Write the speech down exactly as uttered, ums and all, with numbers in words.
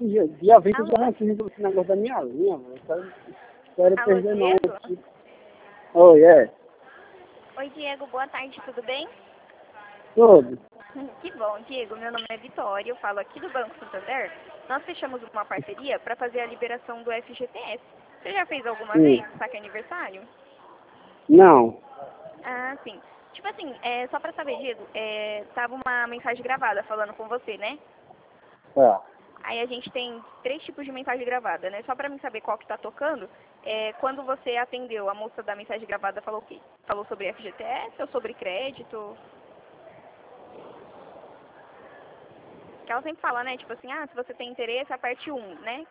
esse dia, dia vinte eu Alô? já fiz esse negócio da minha linha, velho. Quero, quero Alô, perder não. Diego? Oi, é. Oi, Diego, boa tarde, tudo bem? Tudo. Que bom, Diego. Meu nome é Vitória, eu falo aqui do Banco Santander. Nós fechamos uma parceria para fazer a liberação do F G T S. Você já fez alguma Sim. vez saque aniversário? Não. Ah, sim. Tipo assim, é, só para saber, Diego, é, tava uma mensagem gravada falando com você, né? Tá. Aí a gente tem três tipos de mensagem gravada, né? Só para mim saber qual que tá tocando, é, quando você atendeu, a moça da mensagem gravada falou o quê? Falou sobre F G T S ou sobre crédito? Que ela sempre fala, né? Tipo assim, ah, se você tem interesse, aperte um, né?